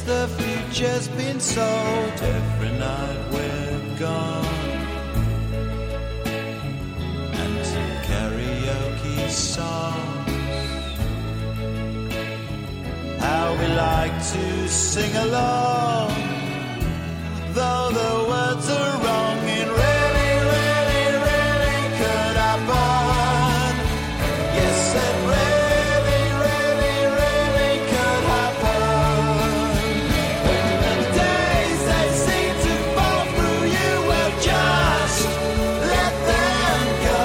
the future's been sold. Every night we're gone, and some karaoke songs. How we like to sing along, though the words are wrong. It really, really, really could happen. Yes, it really, really, really could happen. When the days they seem to fall through you, well, just let them go.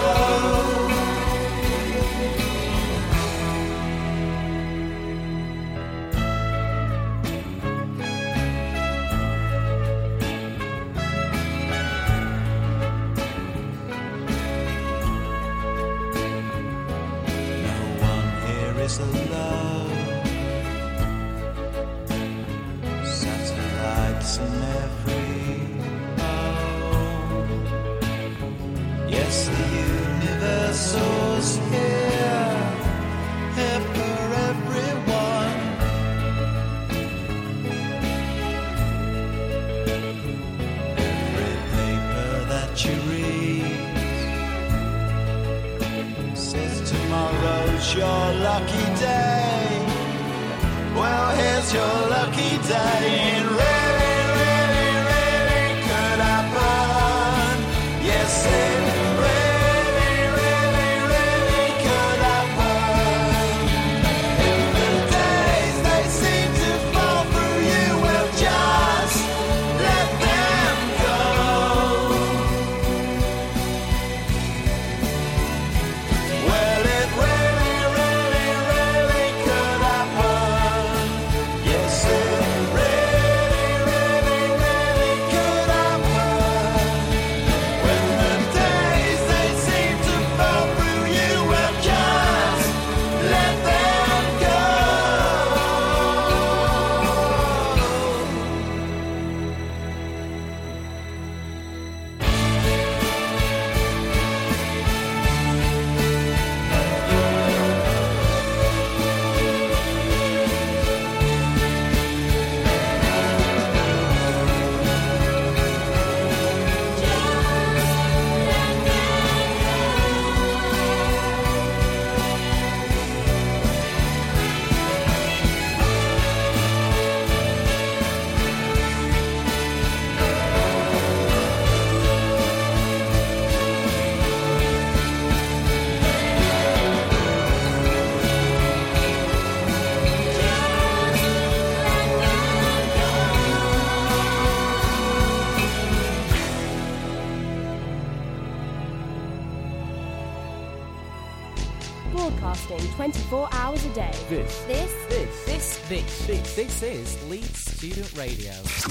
Is alone. Satellites in every home. Yes, the universe is here for everyone. Every paper that you read says tomorrow's your lucky day. Well, here's your lucky day. It really, really, really could happen. Yes, it really, really, really could happen. If the days they seem to fall through you, well, just let them go. Well, it really, really, really could happen. Yes, it really, really, really could happen. When the days they seem to fall through you, well, just let them go. Broadcasting 24 hours a day. This is Leeds Student Radio.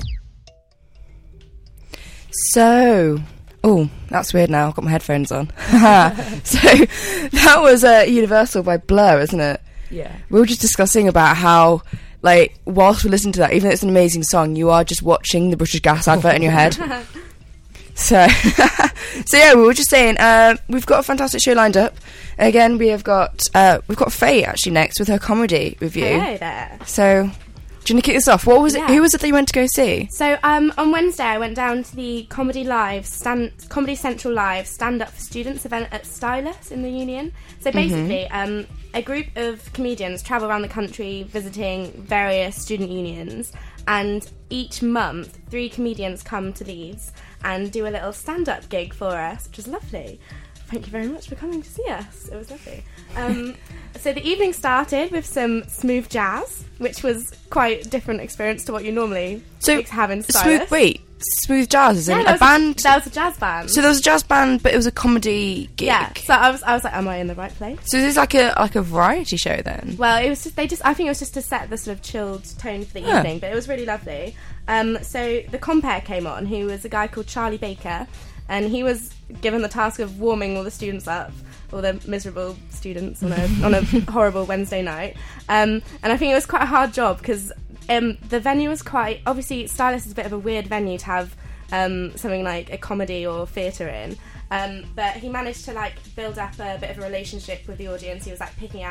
So, oh, that's weird now. I've got my headphones on. So, that was Universal by Blur, isn't it? Yeah. We were just discussing about how, like, whilst we listen to that, even though it's an amazing song, you are just watching the British Gas advert in your head. So, so yeah, we were just saying, we've got a fantastic show lined up. Again, we've got Faye actually next with her comedy review. Hello there. So, do you want to kick this off? What was it? Yeah. Who was it that you went to go see? So on Wednesday I went down to the Comedy Central Live Stand Up for Students event at Stylus in the Union. So basically, a group of comedians travel around the country visiting various student unions, and each month 3 comedians come to Leeds and do a little stand-up gig for us, which was lovely. Thank you very much for coming to see us. It was lovely. So the evening started with some smooth jazz, which was quite a different experience to what you normally have in Stylus. Smooth jazz is in a band? That was a jazz band. So there was a jazz band, but it was a comedy gig. Yeah, so I was like, am I in the right place? So this is like a variety show then? Well, it was just, I think it was just to set the sort of chilled tone for the evening, but it was really lovely. So the compere came on, who was a guy called Charlie Baker, and he was given the task of warming all the students up, all the miserable students on a horrible Wednesday night. And I think it was quite a hard job because the venue was quite... Obviously, Stylus is a bit of a weird venue to have something like a comedy or theatre in. But he managed to, like, build up a bit of a relationship with the audience. He was, like, picking out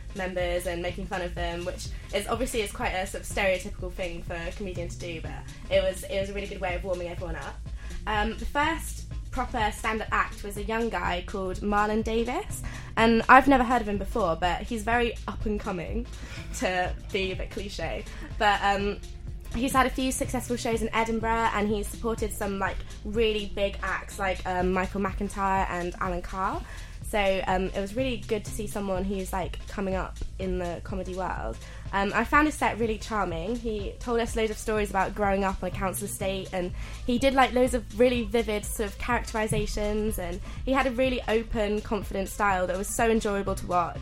members and making fun of them, which is obviously is quite a sort of stereotypical thing for a comedian to do, but it was a really good way of warming everyone up. The first proper stand-up act was a young guy called Marlon Davis, and I've never heard of him before, but he's very up and coming, to be a bit cliche, but he's had a few successful shows in Edinburgh, and he's supported some like really big acts like Michael McIntyre and Alan Carr. So it was really good to see someone who's like coming up in the comedy world. I found his set really charming. He told us loads of stories about growing up on a council estate, and he did like loads of really vivid sort of characterizations, and he had a really open, confident style that was so enjoyable to watch.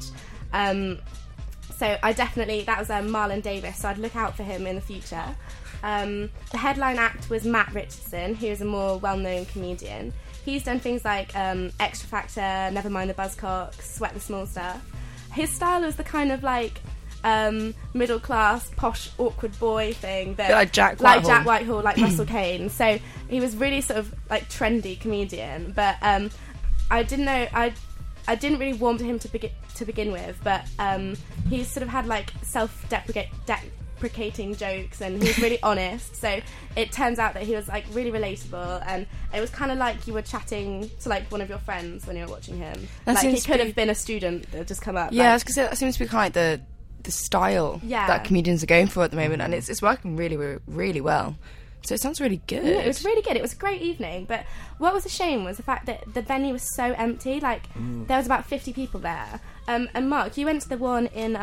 So I definitely, that was Marlon Davis, so I'd look out for him in the future. The headline act was Matt Richardson, who is a more well-known comedian. He's done things like Extra Factor, Nevermind the Buzzcocks, Sweat the Small Stuff. His style was the kind of like middle-class, posh, awkward boy thing that like Jack Whitehall, like Russell Kane. So he was really sort of like trendy comedian, but I didn't really warm to him to begin with, but he sort of had like self-deprecating jokes, and he was really honest. So it turns out that he was like really relatable, and it was kind of like you were chatting to like one of your friends when you were watching him. Like he could have been a student that had just come up. Yeah, I was gonna say that seems to be kind of the style that comedians are going for at the moment, and it's working really, really well. So it sounds really good. Yeah, it was really good. It was a great evening. But what was a shame was the fact that the venue was so empty. Like, there was about 50 people there. And Mark, you went to the one in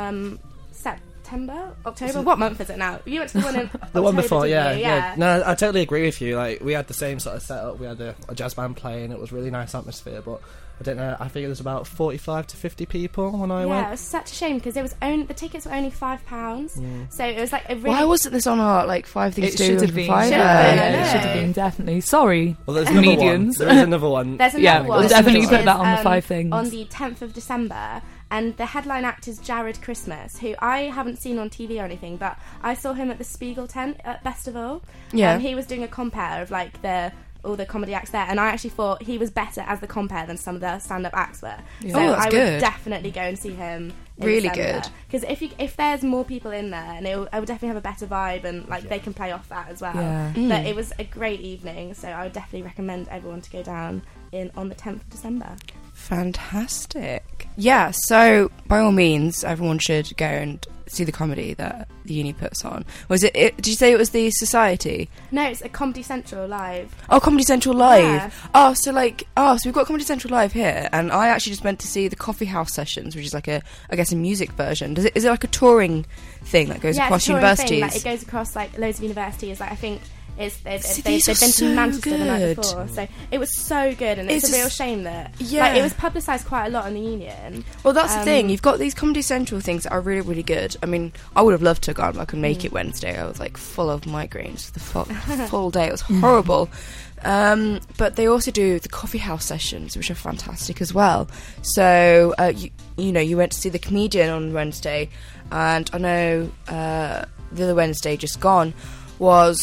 October? What month is it now? You went to the one in the one before, yeah. Yeah. No, I totally agree with you. Like, we had the same sort of setup. We had a jazz band playing. It was a really nice atmosphere, but I don't know, I think it was about 45 to 50 people when I went. Yeah, it was such a shame because the tickets were only £5. So it was like a really... Why wasn't this on our like 5 things it to do? Should have been. It should have been, definitely. Sorry, well, there's comedians. There is another one. There's another one. We'll definitely which put that is, on the 5 things. On the 10th of December. And the headline act is Jared Christmas, who I haven't seen on TV or anything, but I saw him at the Spiegel tent at Festival. Yeah. He was doing a compare of like all the comedy acts there, and I actually thought he was better as the compare than some of the stand-up acts were. Yeah. So that's I good. would definitely go and see him in Really December. good. Because if there's more people in there, and I would definitely have a better vibe, and like they can play off that as well. Yeah. But it was a great evening, so I would definitely recommend everyone to go down on the 10th of December. Fantastic. Yeah, so by all means, everyone should go and see the comedy that the uni puts on. Did you say it was the Society? No, it's a Comedy Central live. Oh, Comedy Central Live. Yeah. So we've got Comedy Central Live here, and I actually just went to see the Coffee House Sessions, which is like a music version. Is it like a touring thing that goes across it's a touring universities? thing. Like, it goes across like loads of universities. Like I think they've been these are to so Manchester the night good. before, so it was so good, and it's a real shame that like, it was publicised quite a lot in the Union. Well, that's the thing. You've got these Comedy Central things that are really, really good. I mean, I would have loved to have gone. I could make it Wednesday. I was like full of migraines the full day. It was horrible. But they also do the Coffee House Sessions, which are fantastic as well. So you went to see the comedian on Wednesday, and I know the other Wednesday just gone was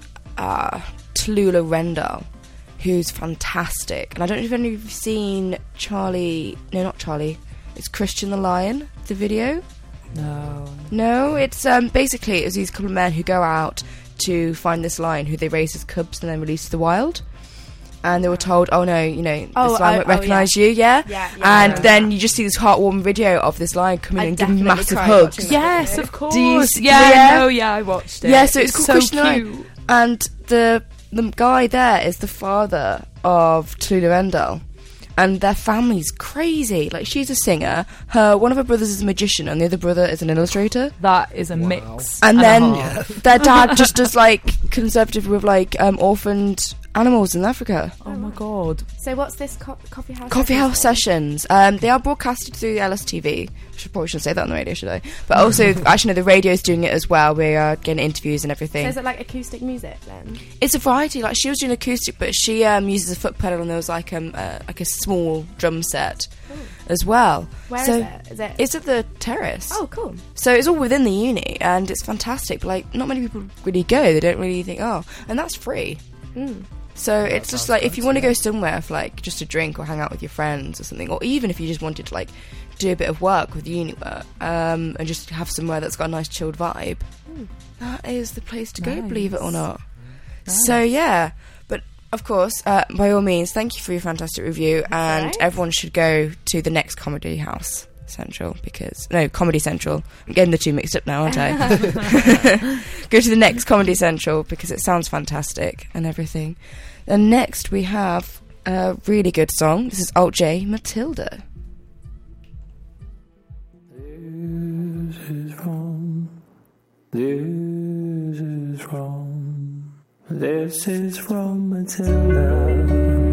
Tallulah Rendell, who's fantastic. And I don't know if any of you've seen Charlie. No, not Charlie. It's Christian the Lion, the video. No, it's basically it was these couple of men who go out to find this lion who they raise as cubs and then release to the wild. And they were told, oh no, this lion won't recognise you, Yeah, and then you just see this heartwarming video of this lion coming and giving massive hugs. Yes, of course. I watched it. Yeah, so it's called so Christian the Lion. cute. And the guy there is the father of Tallulah Rendell. And their family's crazy. Like, she's a singer, one of her brothers is a magician, and the other brother is an illustrator. That is a mix. And then their dad just does, like, conservative with, like, orphaned animals in Africa. Oh my god. So what's this Coffee House? Coffee House Sessions. They are broadcasted through LSTV. Probably shouldn't say that on the radio, should I? But also, actually, no, the radio's doing it as well. We are getting interviews and everything. So is it like acoustic music then? It's a variety. Like, she was doing acoustic, but she uses a foot pedal, and there was like a small drum set as well. Where is it? It's at the terrace. Oh, cool. So it's all within the uni, and it's fantastic. But like, not many people really go. They don't really think, and that's free. So it's just like, if you want to go somewhere for like just a drink or hang out with your friends or something, or even if you just wanted to like do a bit of work with uni work, and just have somewhere that's got a nice chilled vibe, that is the place to go, believe it or not. So yeah, but of course, by all means, thank you for your fantastic review, and everyone should go to the next Comedy House Central, Comedy Central. I'm getting the two mixed up now, aren't I? Go to the next Comedy Central because it sounds fantastic and everything. And next we have a really good song. This is Alt J, Matilda. This is from. This is from. This is from Matilda.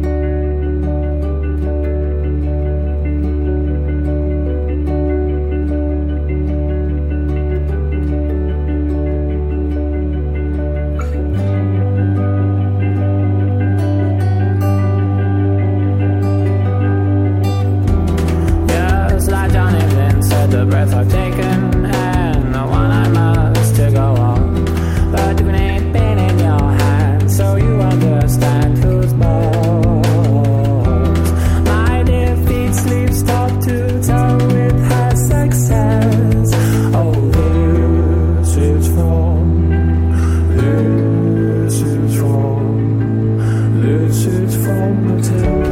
The breath I've taken and the one I must to go on, but you ain't been in your hands, so you understand who's boss. My defeat sleeps top to toe with her success. Oh, this is from Matilda.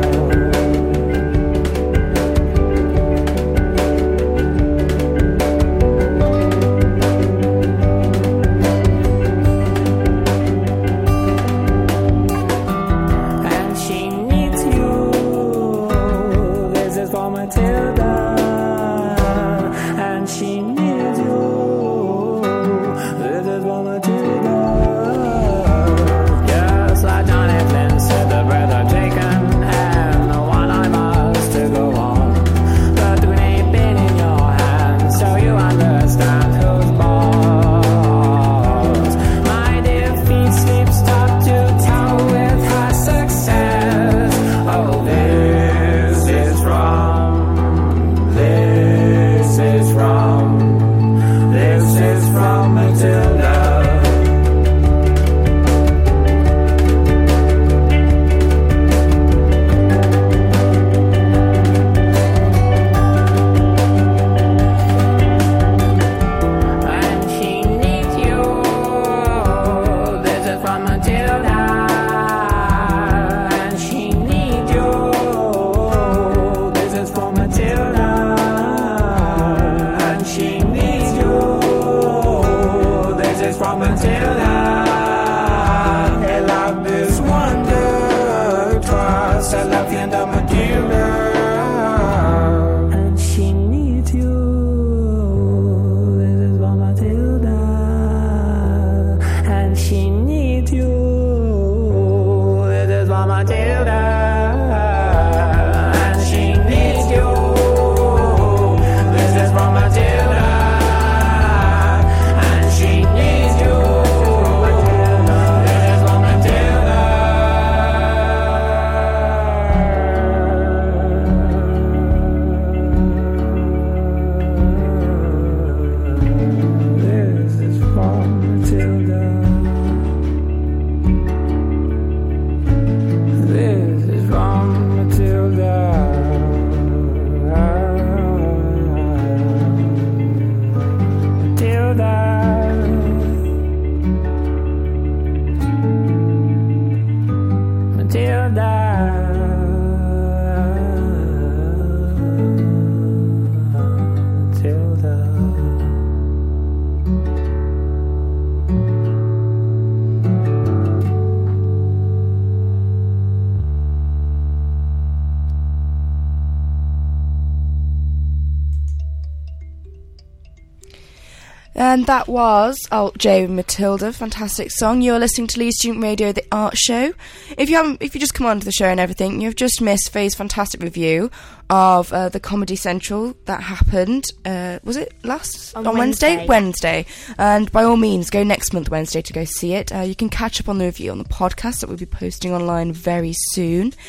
And that was Alt J Matilda, fantastic song. You're listening to Leeds Student Radio, the art show. If you just come on to the show and everything, you've just missed Faye's fantastic review of the Comedy Central that happened. Was it on Wednesday? Wednesday. And by all means, go next month Wednesday to go see it. You can catch up on the review on the podcast that we'll be posting online very soon.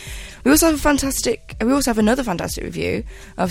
We also have another fantastic review of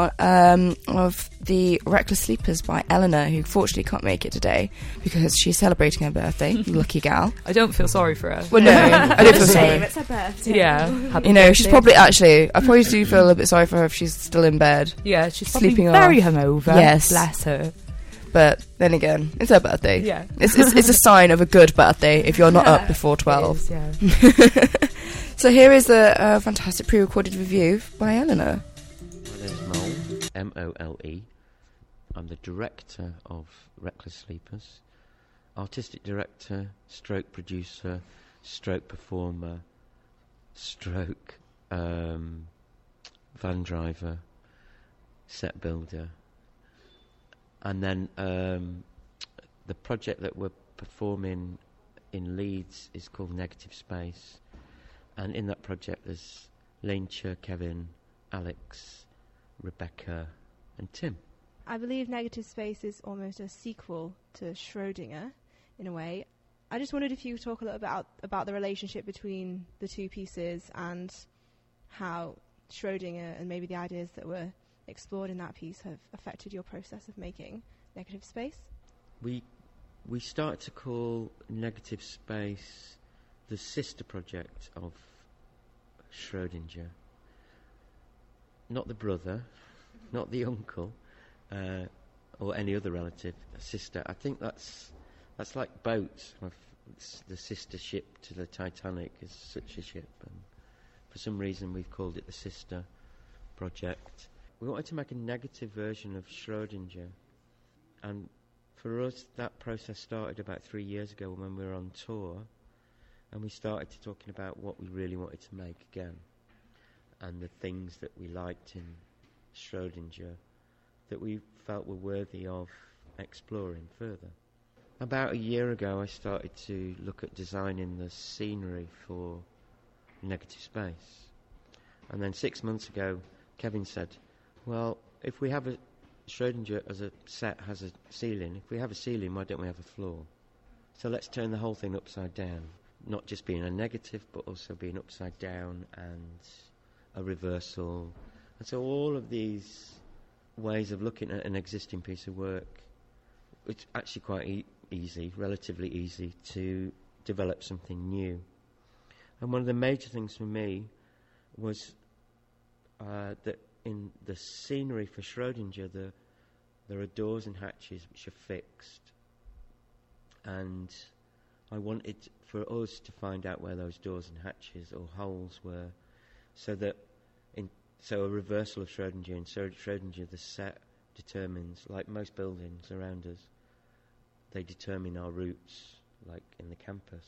of the Reckless Sleepers by Eleanor, who fortunately can't make it today because she's celebrating her birthday. Lucky gal. I don't feel sorry for her. Well, no, I don't feel sorry. It's her birthday. Yeah. You know, she's probably I probably do feel a little bit sorry for her if she's still in bed. Yeah, she's sleeping very off. hungover. Yes. Bless her. But then again, it's her birthday. Yeah. It's a sign of a good birthday if you're not up before 12. It is, yeah. So here is a fantastic pre-recorded review by Eleanor. My name's Mole, M-O-L-E. I'm the director of Reckless Sleepers, artistic director, stroke producer, stroke performer, stroke van driver, set builder. And then the project that we're performing in Leeds is called Negative Space. And in that project there's Lyncha, Kevin, Alex, Rebecca and Tim. I believe Negative Space is almost a sequel to Schrödinger, in a way. I just wondered if you could talk a little bit about the relationship between the two pieces and how Schrödinger and maybe the ideas that were explored in that piece have affected your process of making Negative Space. We started to call Negative Space the sister project of Schrödinger. Not the brother, not the uncle, or any other relative, a sister. I think that's like boats. The sister ship to the Titanic is such a ship, and for some reason we've called it the sister project. We wanted to make a negative version of Schrödinger, and for us that process started about 3 years ago when we were on tour, and we started talking about what we really wanted to make again, and the things that we liked in Schrödinger that we felt were worthy of exploring further. About a year ago I started to look at designing the scenery for Negative Space, and then 6 months ago Kevin said, well, if we have a Schrödinger as a set has a ceiling, if we have a ceiling, why don't we have a floor? So let's turn the whole thing upside down, not just being a negative but also being upside down and a reversal. And so all of these ways of looking at an existing piece of work, it's actually quite easy, relatively easy to develop something new. And one of the major things for me was that in the scenery for Schrödinger there are doors and hatches which are fixed, and I wanted for us to find out where those doors and hatches or holes were, so a reversal of Schrödinger. In Schrödinger the set determines, like most buildings around us, they determine our routes, like in the campus,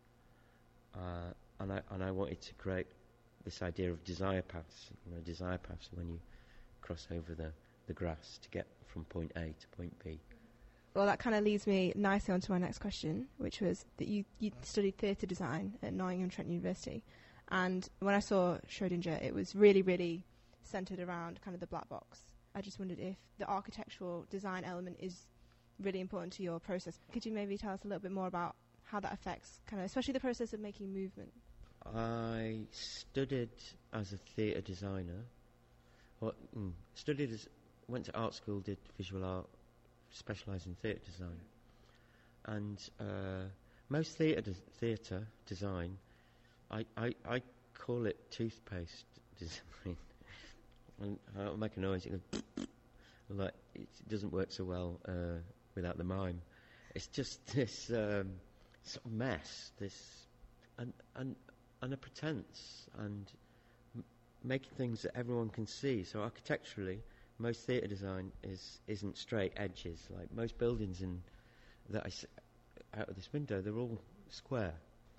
and I wanted to create this idea of desire paths. Desire paths when you cross over the grass to get from point A to point B. Well, that kind of leads me nicely on to my next question, which was that you studied theatre design at Nottingham Trent University, and when I saw Schrödinger, it was really, really centred around kind of the black box. I just wondered if the architectural design element is really important to your process. Could you maybe tell us a little bit more about how that affects kind of, especially the process of making movement? I studied as a theatre designer. Went to art school, did visual art, specialised in theatre design. And most theatre design, I call it toothpaste design. And I'll make a noise. It goes, like it doesn't work so well without the mime. It's just this sort of mess, and a pretense, and making things that everyone can see. So architecturally, most theatre design isn't straight edges. Like most buildings that I see out of this window, they're all square.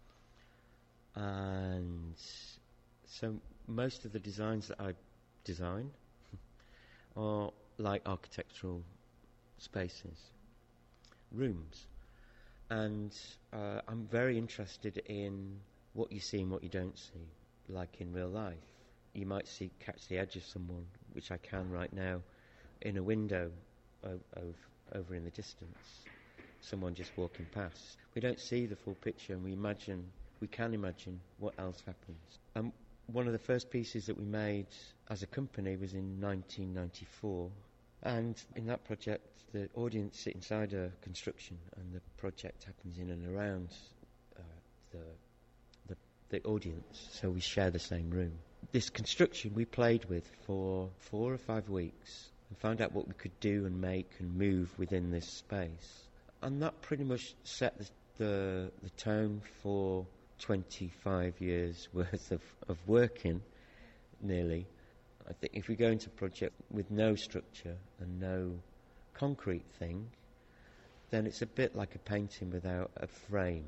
And so most of the designs that I design are like architectural spaces, rooms. And I'm very interested in what you see and what you don't see, like in real life. You might catch the edge of someone, which I can right now, in a window over in the distance. Someone just walking past. We don't see the full picture, and we can imagine what else happens. one of the first pieces that we made as a company was in 1994. And in that project, the audience sit inside a construction, and the project happens in and around the audience, so we share the same room. This construction we played with for 4 or 5 weeks and found out what we could do and make and move within this space. And that pretty much set the tone for 25 years worth of working, nearly. I think if we go into a project with no structure and no concrete thing, then it's a bit like a painting without a frame.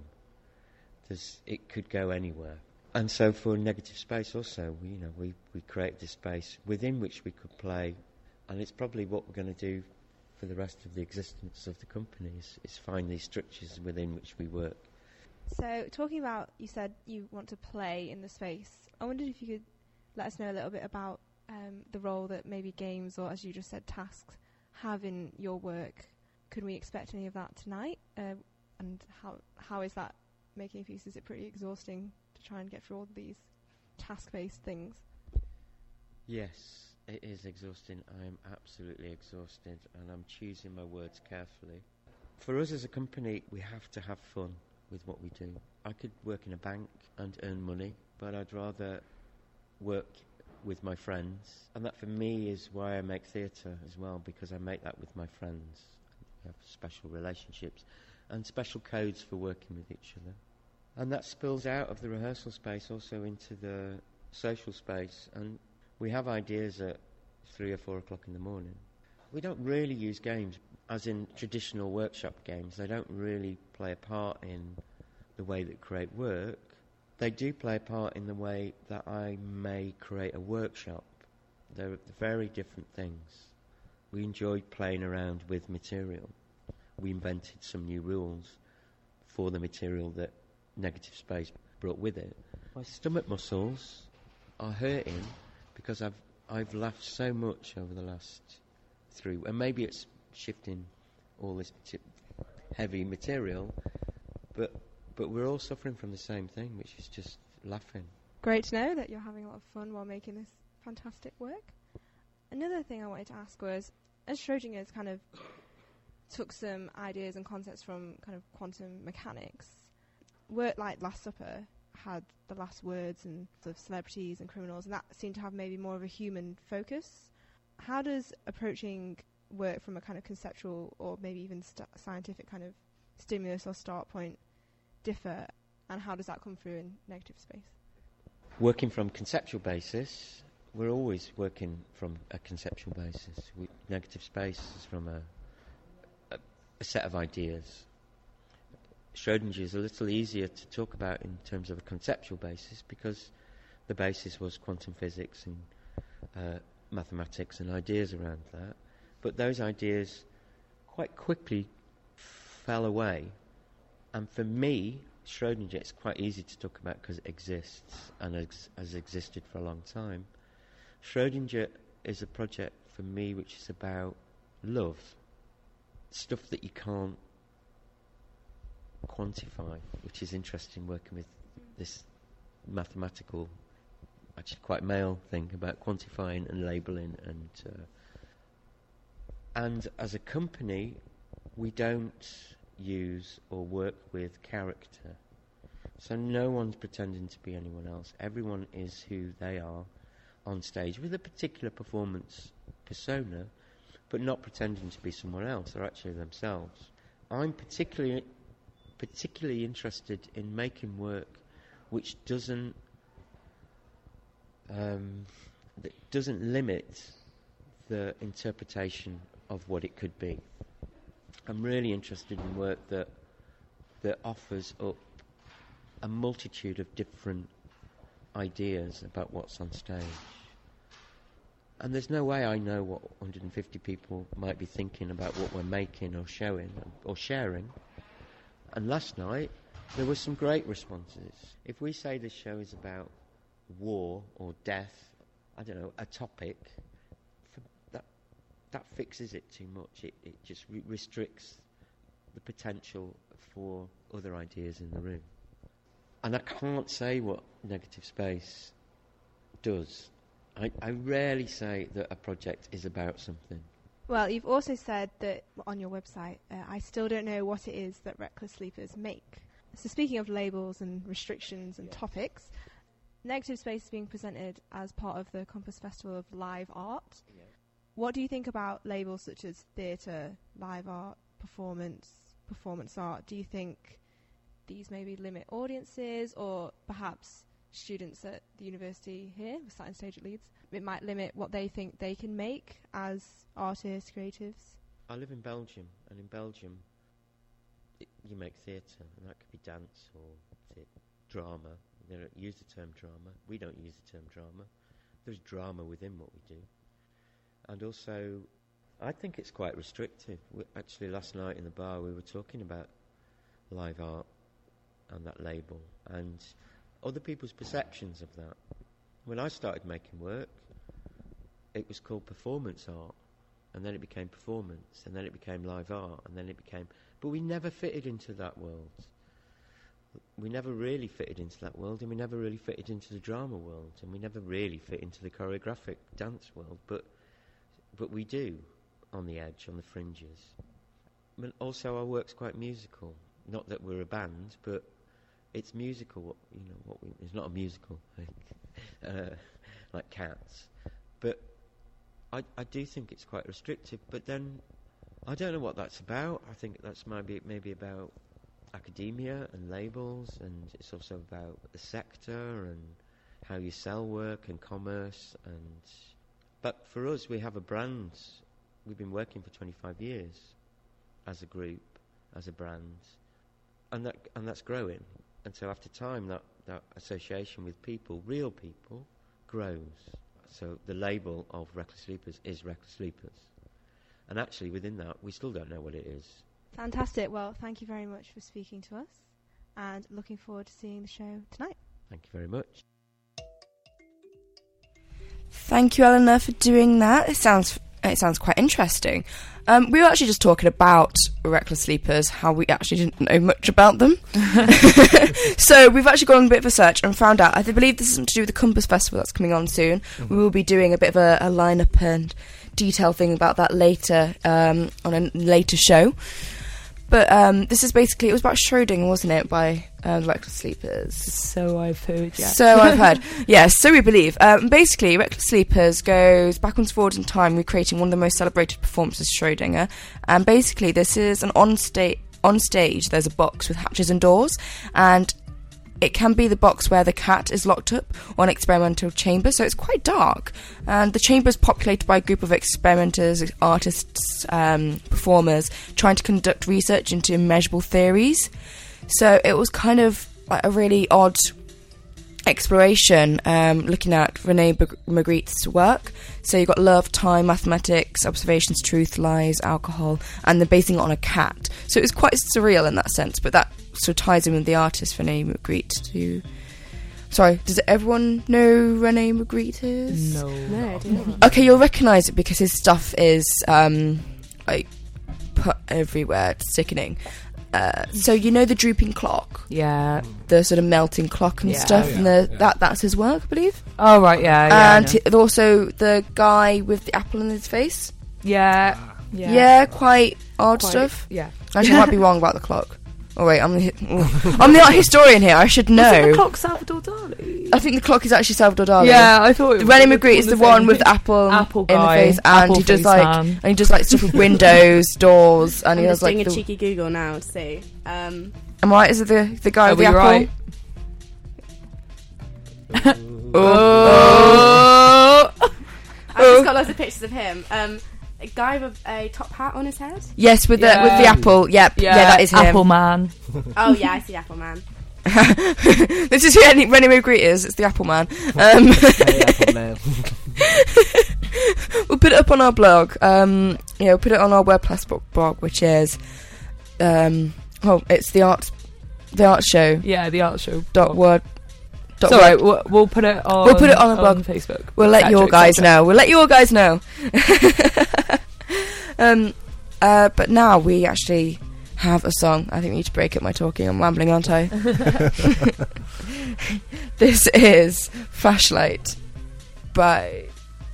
It could go anywhere. And so for Negative Space also, we create this space within which we could play, and it's probably what we're going to do for the rest of the existence of the company, is find these structures within which we work. So, talking about, you said you want to play in the space. I wondered if you could let us know a little bit about the role that maybe games, or as you just said, tasks, have in your work. Could we expect any of that tonight? And how is that making a piece? Is it pretty exhausting to try and get through all these task-based things? Yes, it is exhausting. I am absolutely exhausted, and I'm choosing my words carefully. For us as a company, we have to have fun with what we do. I could work in a bank and earn money, but I'd rather work with my friends, and that for me is why I make theatre as well, because I make that with my friends. We have special relationships and special codes for working with each other, and that spills out of the rehearsal space also into the social space, and we have ideas at 3 or 4 o'clock in the morning. We don't really use games as in traditional workshop games. They don't really play a part in the way that create work. They do play a part in the way that I may create a workshop. They're very different things. We enjoyed playing around with material. We invented some new rules for the material that Negative Space brought with it. My stomach muscles are hurting because I've laughed so much over the last 3 weeks. And maybe it's shifting all this heavy material, but we're all suffering from the same thing, which is just laughing. Great to know that you're having a lot of fun while making this fantastic work. Another thing I wanted to ask was, as Schrodinger's kind of took some ideas and concepts from kind of quantum mechanics, work like Last Supper had the last words and sort of celebrities and criminals, and that seemed to have maybe more of a human focus. How does approaching work from a kind of conceptual or maybe even scientific kind of stimulus or start point differ, and how does that come through in Negative Space? Working from conceptual basis, we're always working from a conceptual basis. Negative Space is from a set of ideas. Schrödinger is a little easier to talk about in terms of a conceptual basis because the basis was quantum physics and mathematics and ideas around that. But those ideas quite quickly fell away. And for me, Schrödinger is quite easy to talk about because it exists and has existed for a long time. Schrödinger is a project for me which is about love, stuff that you can't quantify, which is interesting working with this mathematical, actually quite male thing about quantifying and labelling, and as a company we don't use or work with character, so no one's pretending to be anyone else. Everyone is who they are on stage with a particular performance persona, but not pretending to be someone else. They're actually themselves. I'm particularly interested in making work which doesn't limit the interpretation of what it could be. I'm really interested in work that offers up a multitude of different ideas about what's on stage. And there's no way I know what 150 people might be thinking about what we're making or showing or sharing. And last night, there were some great responses. If we say this show is about war or death, I don't know, a topic, that fixes it too much. It just restricts the potential for other ideas in the room. And I can't say what Negative Space does. I rarely say that a project is about something. Well, you've also said that on your website, I still don't know what it is that Reckless Sleepers make. So speaking of labels and restrictions and topics, Negative Space is being presented as part of the Compass Festival of Live Art. Yeah. What do you think about labels such as theatre, live art, performance art? Do you think these maybe limit audiences, or perhaps students at the university here, with Saturn Stage at Leeds, it might limit what they think they can make as artists, creatives? I live in Belgium, and in Belgium you make theatre, and that could be dance or drama. They don't use the term drama. We don't use the term drama. There's drama within what we do. And also, I think it's quite restrictive. Actually, last night in the bar we were talking about live art and that label and other people's perceptions of that. When I started making work, it was called performance art, and then it became performance, and then it became live art, and then it became... But we never fitted into that world. We never really fitted into that world, and we never really fitted into the drama world, and we never really fit into the choreographic dance world, but we do, on the edge, on the fringes. I mean, also, our work's quite musical. Not that we're a band, but it's musical. It's not a musical, like Cats. But I do think it's quite restrictive. But then, I don't know what that's about. I think that's maybe about academia and labels, and it's also about the sector and how you sell work and commerce. But for us, we have a brand. We've been working for 25 years as a group, as a brand, and that's growing. And so after time, that association with people, real people, grows. So the label of Reckless Sleepers is Reckless Sleepers. And actually within that, we still don't know what it is. Fantastic. Well, thank you very much for speaking to us, and looking forward to seeing the show tonight. Thank you very much. Thank you, Eleanor, for doing that. It sounds quite interesting. We were actually just talking about Reckless Sleepers, how we actually didn't know much about them. So we've actually gone on a bit of a search and found out, I believe this is something to do with the Compass Festival that's coming on soon. We will be doing a bit of a line-up and detail thing about that later, on a later show. But this is basically, it was about Schrödinger, wasn't it, by Reckless Sleepers? So I've heard, yeah. So I've heard. Yes, so we believe. Basically, Reckless Sleepers goes backwards and forwards in time, recreating one of the most celebrated performances of Schrödinger. And basically, this is on stage, there's a box with hatches and doors, and it can be the box where the cat is locked up, or an experimental chamber, so it's quite dark. And the chamber is populated by a group of experimenters, artists, performers, trying to conduct research into immeasurable theories. So it was kind of like a really odd exploration, looking at René Magritte's work. So you've got love, time, mathematics, observations, truth, lies, alcohol, and they're basing it on a cat. So it was quite surreal in that sense, but that sort of ties in with the artist René Magritte. Sorry, does everyone know René Magritte is? No, I don't. Okay, you'll recognise it because his stuff is like put everywhere. It's sickening. So you know the drooping clock? Yeah. The sort of melting clock and stuff, and that's his work, I believe. Oh, right, yeah. And also the guy with the apple in his face. Yeah. Yeah, quite odd stuff. Yeah. Actually, I might be wrong about the clock. Oh wait, I'm the art historian here. I should know. Is the clock Salvador Dali? I think the clock is actually Salvador Dali. Yeah, I thought it was. René Magritte is the one with the apple in the face, and he does like stuff with windows, doors, and he has like doing a cheeky Google now to see. Am I right? Is it the guy with the apple? Right? I've just got lots of pictures of him. A guy with a top hat on his head. Yes, with the apple. Yep. Yeah, that is him. Apple Man. Oh yeah, I see Apple Man. This is who René Magritte is. It's the Apple Man. Apple Man. We'll put it up on our blog. We'll put it on our WordPress blog, which is it's the art show. Yeah, the art show. .word. Sorry, we'll put it on. We'll put it on the blog. Facebook. We'll let you all guys know. But now we actually have a song. I think we need to break up my talking. I'm rambling, aren't I? This is Flashlight Bye.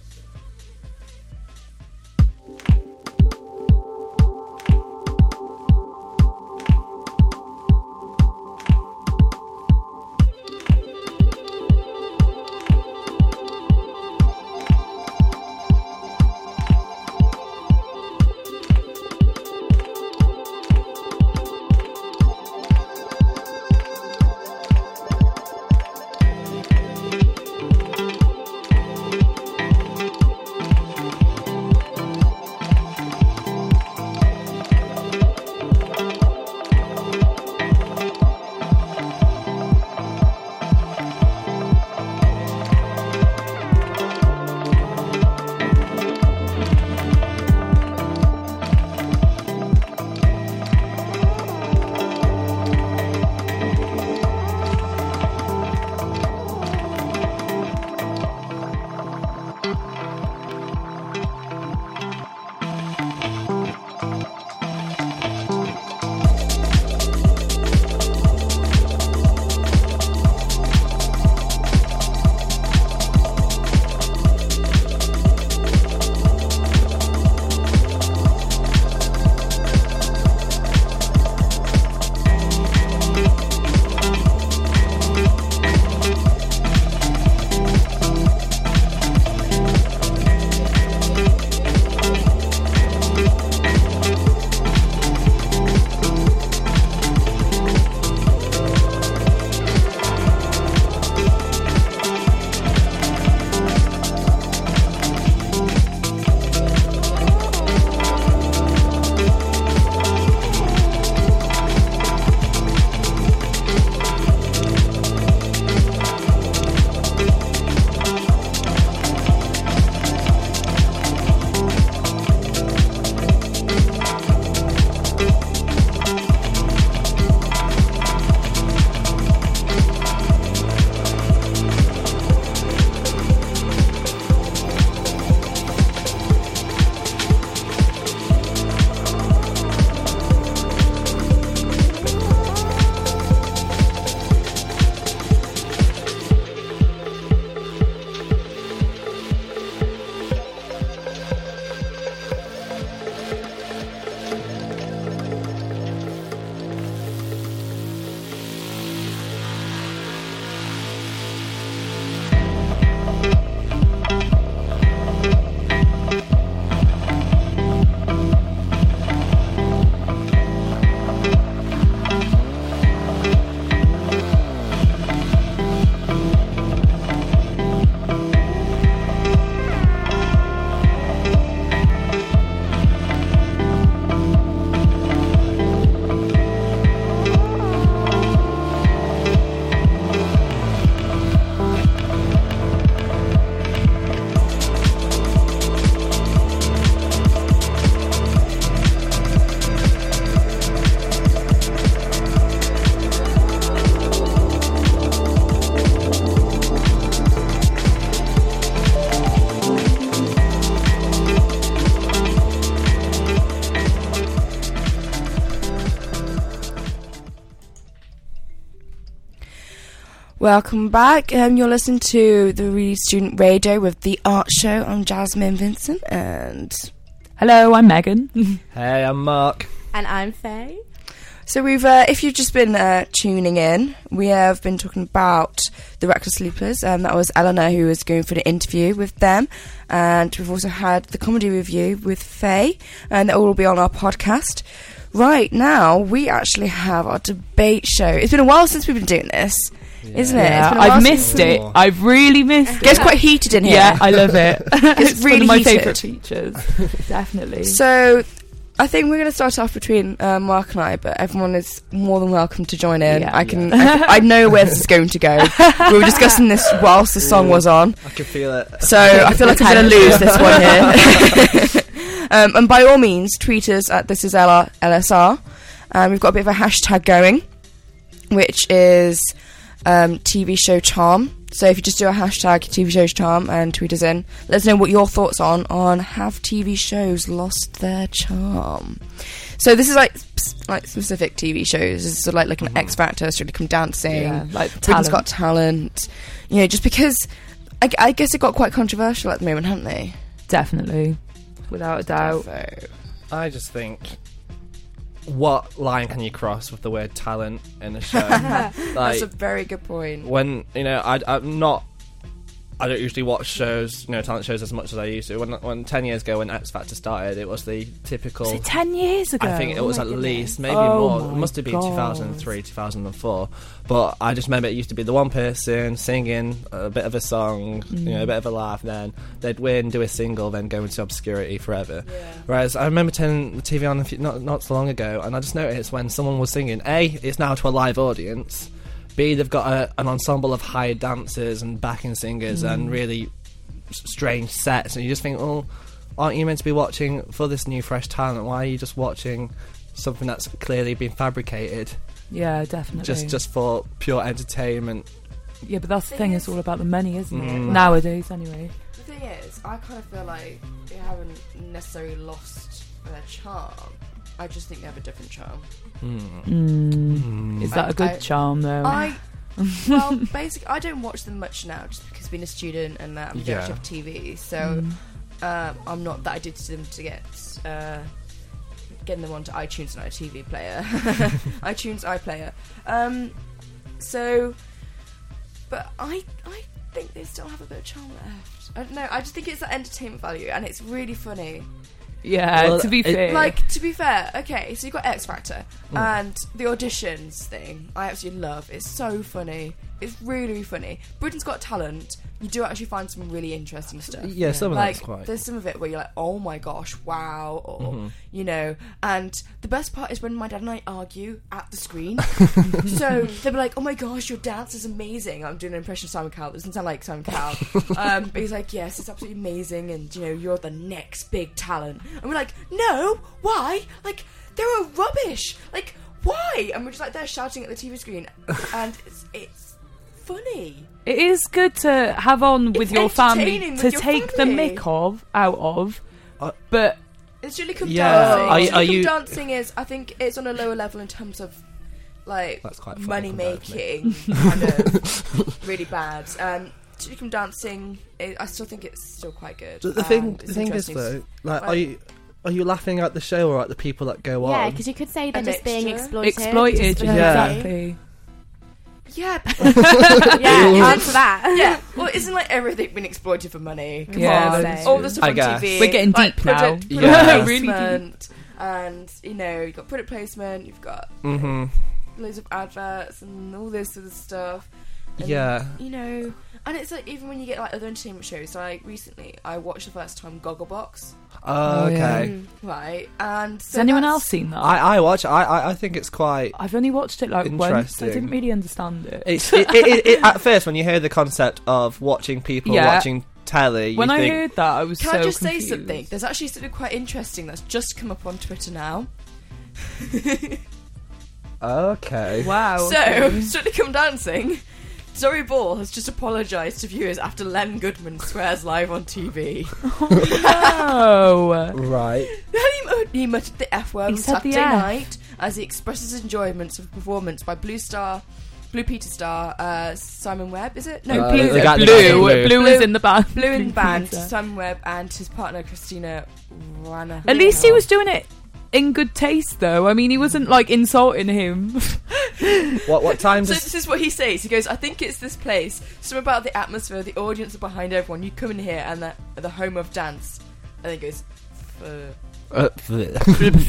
Welcome back. You're listening to the Reed Student Radio with The Art Show. I'm Jasmine Vincent and... Hello, I'm Megan. Hey, I'm Mark. And I'm Faye. So we've, if you've just been tuning in, we have been talking about the Reckless Sleepers. That was Eleanor who was going for the interview with them. And we've also had the comedy review with Faye. And that will all be on our podcast. Right now, we actually have our debate show. It's been a while since we've been doing this. Isn't it? Yeah, I've missed it. I've really missed it. It gets quite heated in here. Yeah, I love it. It's really one of my heated. favourite features. Definitely. So, I think we're going to start off between Mark and I, but everyone is more than welcome to join in. Yeah. I know where this is going to go. We were discussing this whilst the song was on. I can feel it. So, I feel like I'm going to lose this one here. And by all means, tweet us at This Is Ella LSR. We've got a bit of a hashtag going, which is... TV show charm. So if you just do a hashtag TV show charm and tweet us in, let us know what your thoughts on have TV shows lost their charm. So this is like specific TV shows. This is sort of like an X Factor, Strictly Come Dancing, like Britain's Got Talent. You know, just because I guess it got quite controversial at the moment, haven't they? Definitely, without a doubt. I just think, what line can you cross with the word talent in a show? That's a very good point. When, I don't usually watch shows, talent shows as much as I used to. When 10 years ago, when X Factor started, it was the typical... Was it 10 years ago? I think it was at least, maybe Oh more. It must have been God. 2003, 2004. But I just remember it used to be the one person singing a bit of a song, a bit of a laugh, then they'd win, do a single, then go into obscurity forever. Yeah. Whereas I remember turning the TV on not so long ago, and I just noticed when someone was singing, A, it's now to a live audience... B, they've got an ensemble of hired dancers and backing singers and really strange sets, and you just think, well, aren't you meant to be watching for this new fresh talent? Why are you just watching something that's clearly been fabricated? Yeah, definitely. Just for pure entertainment. Yeah, but that's the thing, it's all about the money, isn't it? Nowadays, anyway. The thing is, I kind of feel like they haven't necessarily lost their charm. I just think they have a different charm. Is that a good charm, though? Well, basically, I don't watch them much now, just because being a student and that I'm watching TV. So I'm not that addicted to them to getting them onto iTunes and iTV player, iTunes iPlayer. But I think they still have a bit of charm left. I don't know. I just think it's that entertainment value, and it's really funny. Yeah, Well, to be fair. To be fair, okay, so you've got X Factor and the auditions thing. I absolutely love. It's so funny. It's really, really funny. Britain's Got Talent. You do actually find some really interesting stuff. Yeah, some of that's quite... There's some of it where you're like, oh my gosh, wow, or, and the best part is when my dad and I argue at the screen. So they'll be like, oh my gosh, your dance is amazing. I'm doing an impression of Simon Cowell. It doesn't sound like Simon Cowell. But he's like, yes, it's absolutely amazing, and, you're the next big talent. And we're like, no, why? Like, they're rubbish. Like, why? And we're just like, they're shouting at the TV screen, and it's funny. It is good to have on with your family entertaining to with your take family. the mick out of, but It's really come Yeah. dancing. Dancing is, I think, it's on a lower level in terms of like That's quite funny money compared to me. making, kind of really bad. Chili Come Dancing, I still think it's still quite good. The thing is though, like, are you laughing at the show or at the people that go on? Yeah, because you could say they're A just being mixture. exploited. Just Yeah. Exactly. Yeah, yeah, answer that. yeah. Well, isn't like everything been exploited for money? Come Yeah, on, that's all true. the stuff I on guess. TV. We're getting like, deep now. product Yeah. Really deep. placement, and you've got product placement. You've got loads of adverts and all this sort of stuff. And, Yeah. And it's like even when you get like other entertainment shows. So, like recently, I watched the first time Gogglebox. Oh, okay. Right, and Has anyone else seen that? I watch. I think it's quite. I've only watched it like once. Interesting. I didn't really understand it. It at first when you hear the concept of watching people Yeah. watching telly, When you I think, heard that, I was Can so I just confused. say something? There's actually something quite interesting that's just come up on Twitter now. okay. Wow. So, okay. Strictly Come Dancing, Zoe Ball has just apologised to viewers after Len Goodman swears live on TV. Oh. Right. He muttered the F word He on said the Saturday F. night as he expresses his enjoyment of a performance by Blue Peter star, Simon Webb, is it? No, Peter. the guy- the Blue. guy- Blue is in the band. Blue in the band, Peter. Simon Webb and his partner Christina Rana. At least he was doing it in good taste, though. I mean, he wasn't like insulting him. What time So does? this is what he says. He goes, I think it's this place. Something about the atmosphere, the audience are behind everyone. You come in here and they're the home of dance. And he goes, let's you know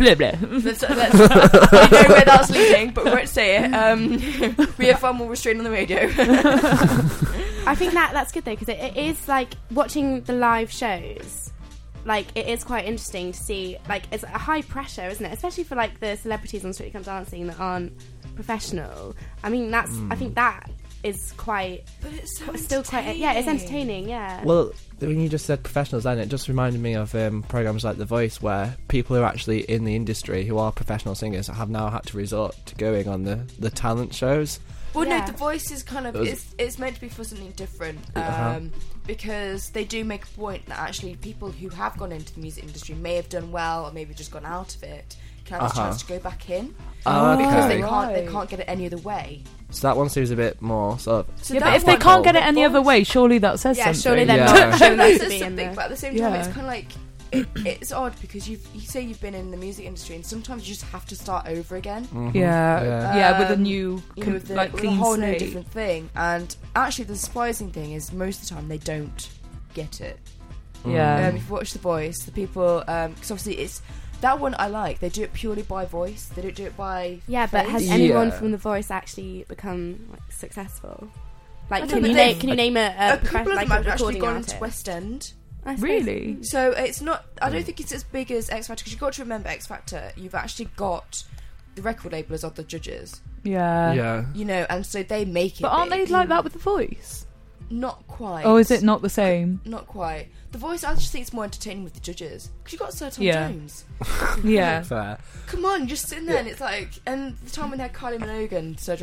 where that's leading, but we won't say it. We have far more restraint on the radio. I think that's good though, because it is like watching the live shows. Like it is quite interesting to see. Like it's a high pressure, isn't it? Especially for like the celebrities on Strictly Come Dancing that aren't professional. I mean, I think that is quite. But it's so still quite. Yeah, it's entertaining. Yeah. Well, when you just said professionals, then it just reminded me of programs like The Voice, where people who are actually in the industry, who are professional singers, have now had to resort to going on the talent shows. Well, Yeah. no, The Voice is kind of it's meant to be for something different, because they do make a point that actually people who have gone into the music industry may have done well or maybe just gone out of it can have this chance to go back in. Oh, okay. Because they can't get it any other way. So that one seems a bit more sort of... So yeah, but if they can't get it any other way, surely that says something. Surely they're Yeah. not showing That to says be in something, there. but at the same time, it's kind of like it's odd because you say you've been in the music industry, and sometimes you just have to start over again. Yeah, with a new, you know, with like with clean a whole new slate. different thing. And actually, the surprising thing is most of the time they don't get it. Yeah. If you watch The Voice, the people, because obviously it's that one I like. They do it purely by voice. They don't do it by Yeah, but face. has anyone from The Voice actually become like successful? Like, I can don't you, know, can you name a couple of like them a have actually recording gone artist? into West End. I suppose. Really? So it's not. I don't think it's as big as X Factor because you've got to remember X Factor. You've actually got the record labelers of the judges. Yeah. Yeah. You know, and so they make it. But aren't big. they like that with The Voice? Not quite. Oh, is it not the same? Not quite. The Voice, I just think it's more entertaining with the judges because you've got Sir Tom Yeah. Jones. Yeah. Fair. Come on, just sitting there, and it's like, and the time when they had Kylie Minogue and Sir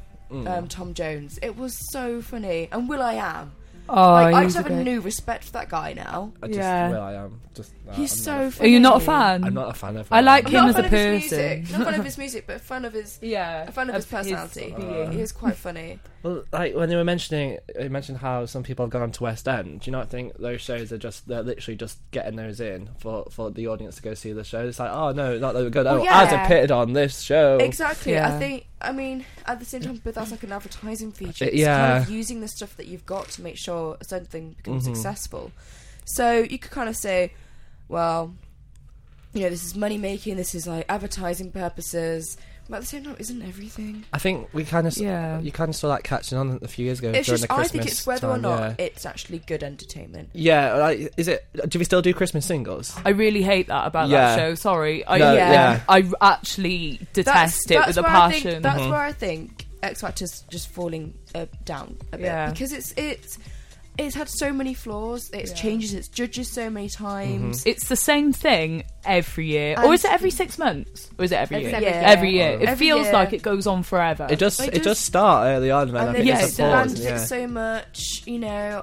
Tom Jones, it was so funny. And Will.i.am. Oh, I he's just have a great. new respect for that guy now. Yeah. Well, I am. Just, He's I'm so not funny. Are you not a fan? I'm not a fan of I like I'm him not as a a fan of his person. music. Not a fan of his music, but a fan of his Yeah. a fan of his personality. being. He is quite funny. Well, like when they were mentioning, you mentioned how some people have gone on to West End. Do you not think those shows are they're literally just getting those in for the audience to go see the show? It's like, oh no, not that we're good. Well, Oh, yeah. as appeared on this show. Exactly. Yeah. I mean, at the same time, but that's like an advertising feature. It's Yeah. kind of using the stuff that you've got to make sure something becomes successful. So you could kind of say, well, you know, this is money making, this is like advertising purposes. But at the same time, isn't everything? I think we kind of Yeah. you kind of saw that catching on a few years ago It's during just, the I Christmas think it's whether or time, not yeah. it's actually good entertainment. Yeah, like, is it? Do we still do Christmas singles? I really hate that about Yeah. that show. Sorry. No, yeah. I actually detest it with a where passion. That's where I think X Factor's just falling down a bit Yeah. because it's had so many flaws. It changes its judges so many times. It's the same thing every year. And Or is it every 6 months? Or is it every year? every year. Every year. It Every feels year. like it goes on forever. It does. They It does just- start early on, and then I And think they've it's a pause. expanded Yeah. it so much. You know,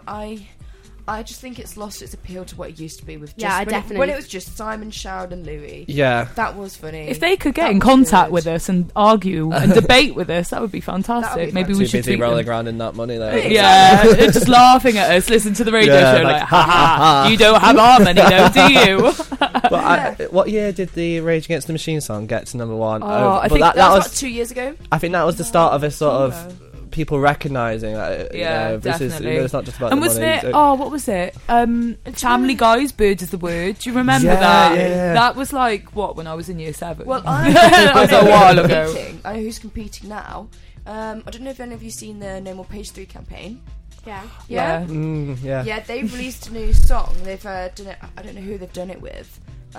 I just think it's lost its appeal to what it used to be with. Just Yeah, I when definitely- when it was just Simon, Shoud, and Louis. Yeah. That was funny. If they could get That in was contact good. with us and argue and debate with us, that would be fantastic. That would be Maybe Too we should busy tweet rolling them. around in that money though. Yeah, they're just laughing at us. Listen to the radio Yeah, show, like, like, ha ha, you don't have our money, though, do you? But what year did the Rage Against the Machine song get to number one? Oh, I but think that that was was. about 2 years ago. I think that was the start of a sort of people recognising. Yeah, this is. definitely. It's not just about And the wasn't money. it? Oh, what was it? Family Guy's "Bird is the Word." Do you remember Yeah, that? yeah. That was like what when I was in year 7. Well, that was know a who's while ago. competing. I know who's competing now. I don't know if any of you seen the No More Page 3 campaign. Yeah. Yeah. Yeah. Yeah, they've released a new song. They've done it. I don't know who they've done it with.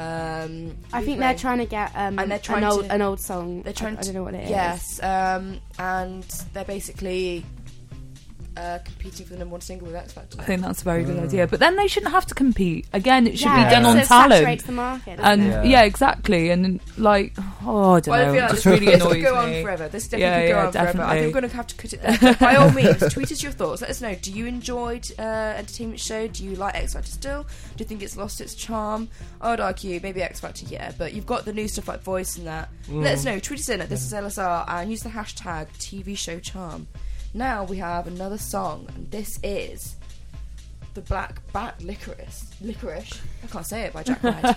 I think they're trying to get And they're trying an old song. They're trying I don't know what it is. Yes, and they're basically competing for the number one single with X Factor. I think that's a very good idea. But then they shouldn't have to compete. Again, it should Yeah, be done on so it talent. saturates the market, doesn't And it? yeah, exactly. And like, oh, I don't Well, I know. feel like It just this really annoys could go on me. forever. This definitely Yeah, could go yeah, on forever. I think definitely. we're going to have to cut it there. But by all means, tweet us your thoughts. Let us know. Do you enjoy entertainment show? Do you like X Factor still? Do you think it's lost its charm? I would argue maybe X Factor, yeah. But you've got the new stuff like Voice and that. Let us know. Tweet us in at This Is LSR and use the hashtag TV Show Charm. Now we have another song, and this is The Black Bat Licorice. I can't say it, by Jack White.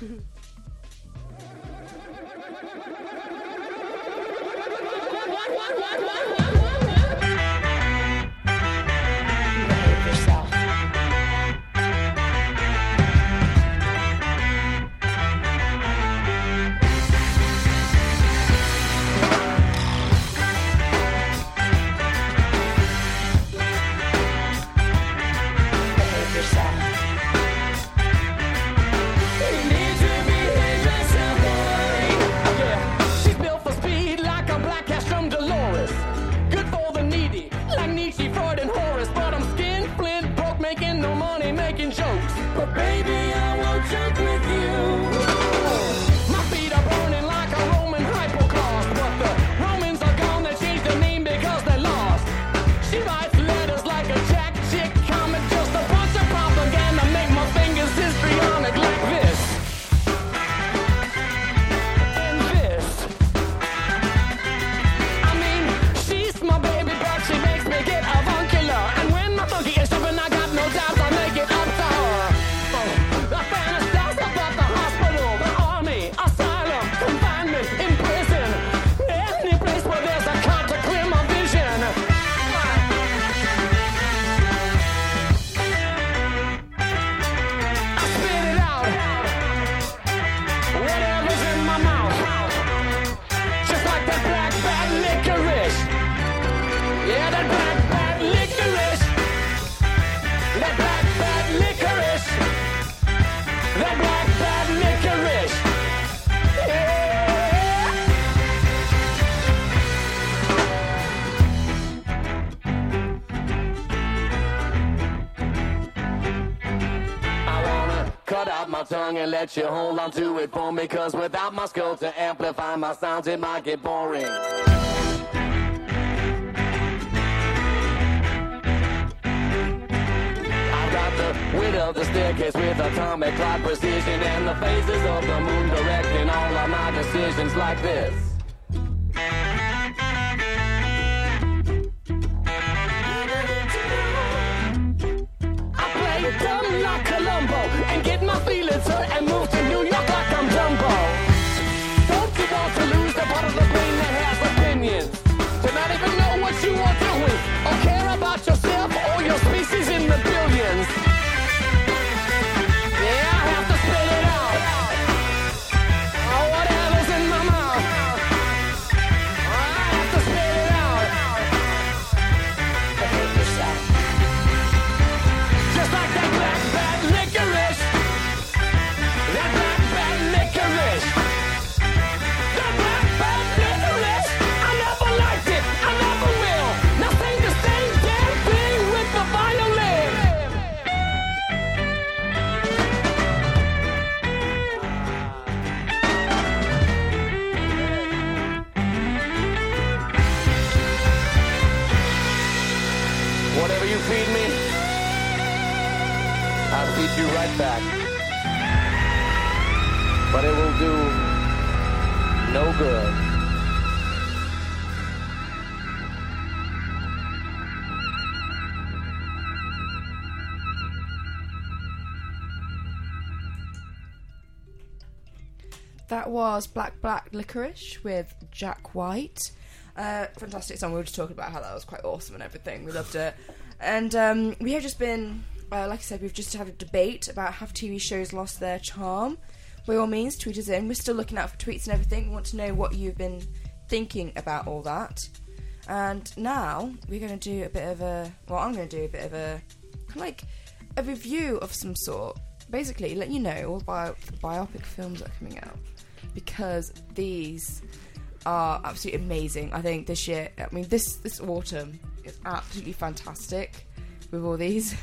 She's built for speed like a black cat from Dolores. Good for the needy, like Nietzsche, Freud, and Horace. But I'm skin flint broke, making no money, making jokes. But baby, I won't joke with you. My feet are burning like a Roman hypoclaust. But the Romans are gone, they changed their name because they lost. She writes letters like a jack chick comic, just a bunch of propaganda. Make my fingers histrionic like this. And Cut out my tongue and let you hold on to it for me, cause without my skull to amplify my sounds it might get boring. I've got the width of the staircase with atomic clock precision and the phases of the moon directing all of my decisions like this. Dumb like Columbo and get my feelings hurt and move to New York like I'm Dumbo. Don't you want to lose the part of the brain that has opinions? To not even know what you are doing or care about yourself or your species in the billions. Yeah, I have to spit it out. Oh, whatever's in my mouth. I have to spit it out. Check this out. Just like that black bad licorice. That black bad licorice. That black bad licorice. I never liked it. I never will. Now sing the same damn thing with the violin. Whatever you feed me, I'll feed you right back. But it will do no good. That was Black Licorice with Jack White. Fantastic song. We were just talking about how that was quite awesome and everything. We loved it. And we have just been, like I said, we've just had a debate about have TV shows lost their charm. By all means, tweet us in. We're still looking out for tweets and everything. We want to know what you've been thinking about all that. And now we're going to do a bit of a... Well, I'm going to do a bit of a... kind of like a review of some sort. Basically, let you know all about the biopic films that are coming out. Because these are absolutely amazing. I think this year... I mean, this autumn is absolutely fantastic with all these.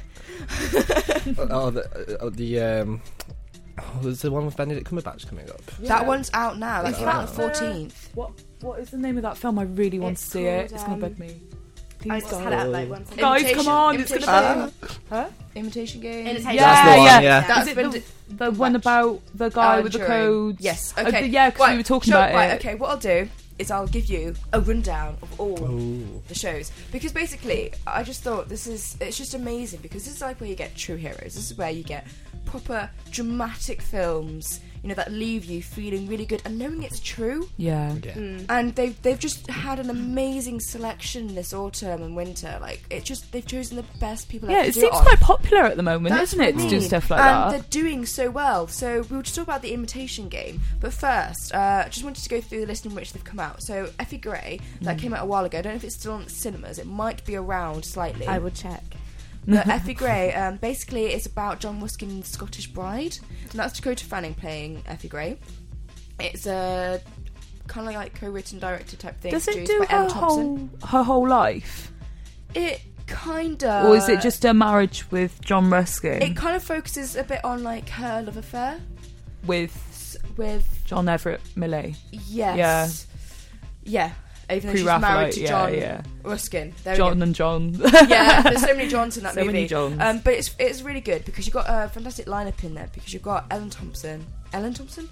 There's the one with Benedict Cumberbatch coming up. Yeah. That one's out now. That came out on the 14th. What is the name of that film? I really want to see it. It's going to bug me. I just had it up like once. Guys, come on! It's gonna be Imitation Game. Yeah. That's is it the one about the guy with the codes? Yes. Okay. Yeah, because we were talking about it. Okay. What I'll do is I'll give you a rundown of all the shows, because basically I just thought it's just amazing, because this is like where you get true heroes. This is where you get proper dramatic films, you know, that leave you feeling really good and knowing it's true. Yeah. And they've just had an amazing selection this autumn and winter. Like, they've chosen the best people. Yeah, it seems quite popular at the moment, isn't it, to do stuff like that? And they're doing so well. So we'll just talk about the Imitation Game. But first, I just wanted to go through the list in which they've come out. So Effie Gray, that came out a while ago. I don't know if it's still on cinemas. It might be around slightly. I will check. But Effie Gray, basically, it's about John Ruskin's Scottish Bride, and that's Dakota Fanning playing Effie Gray. It's a kind of like co-written, directed type thing. Does it do her whole life? It kind of. Or is it just a marriage with John Ruskin? It kind of focuses a bit on like her love affair with John Everett Millay. Yes. Yeah. Even though she's married to John Ruskin. John and John. Yeah, there's so many Johns in that movie. Many Johns. But it's really good because you've got a fantastic lineup in there, because you've got Emma Thompson? Emma Thompson.